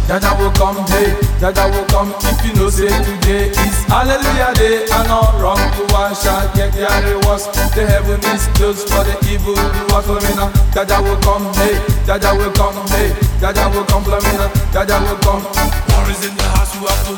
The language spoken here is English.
Jaja will come, hey, Jaja will come. If you know say today is Hallelujah Day, and not wrong to one shall get their rewards. The heaven is closed for the evil doers for me now. Jaja will come, hey, Jaja will come, hey, Jaja will come for me now. Jaja will come. War is in the house, you have to